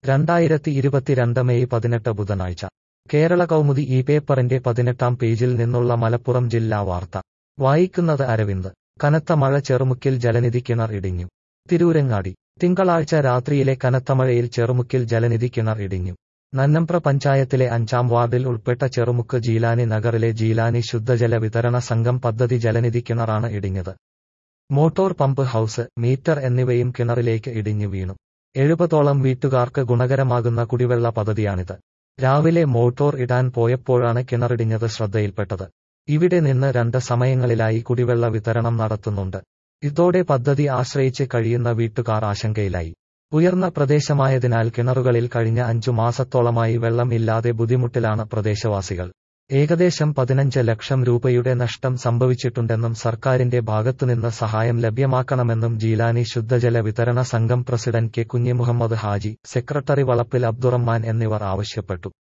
2022 May 18 ബുധനാഴ്ച കേരള കൗമുദി ഈ പേപ്പറിന്റെ 18-ാം പേജിൽ നിന്നുള്ള മലപ്പുറം ജില്ലാ വാർത്ത വായിക്കുന്നത് അരവിന്ദ്. കനത്ത മഴ ചെറുമുക്കിൽ ജലനിധി കിണർ ഇടിഞ്ഞു. തിരൂരങ്ങാടി. തിങ്കളാഴ്ച രാത്രിയിലെ കനത്ത മഴയിൽ ചെറുമുക്കിൽ ജലനിധി കിണർ ഇടിഞ്ഞു. നന്നമ്പ്ര പഞ്ചായത്തിലെ 5-ാം വാർഡിൽ ഉൾപ്പെട്ട ചെറുമുക്ക് ജീലാനി നഗറിലെ ജീലാനി ശുദ്ധജല വിതരണ സംഘം പദ്ധതി ജലനിധി കിണറാണ് ഇടിഞ്ഞത്. മോട്ടോർ പമ്പ് ഹൌസ്, മീറ്റർ എന്നിവയും കിണറിലേക്ക് ഇടിഞ്ഞു വീണു. 70ഓളം വീട്ടുകാർക്ക് ഗുണകരമാകുന്ന കുടിവെള്ള പദ്ധതിയാണിത്. രാവിലെ മോട്ടോർ ഇടാൻ പോയപ്പോഴാണ് കിണറിടിഞ്ഞത് ശ്രദ്ധയിൽപ്പെട്ടത്. ഇവിടെ നിന്ന് 2 സമയങ്ങളിലായി കുടിവെള്ള വിതരണം നടത്തുന്നുണ്ട്. ഇതോടെ പദ്ധതി ആശ്രയിച്ച് കഴിയുന്ന വീട്ടുകാർ ആശങ്കയിലായി. ഉയർന്ന പ്രദേശമായതിനാൽ കിണറുകളിൽ കഴിഞ്ഞ 5 മാസത്തോളമായി വെള്ളം ഇല്ലാതെ ബുദ്ധിമുട്ടിലാണ് പ്രദേശവാസികൾ. ഏകദേശം 15 ലക്ഷം രൂപയുടെ നഷ്ടം സംഭവിച്ചിട്ടുണ്ടെന്നും സർക്കാരിന്റെ ഭാഗത്തുനിന്ന് സഹായം ലഭ്യമാക്കണമെന്നും ജീലാനി ശുദ്ധജല വിതരണ സംഘം president K Kunhimuhammed Haji, secretary Valappil Abdurahman എന്നിവർ ആവശ്യപ്പെട്ടു.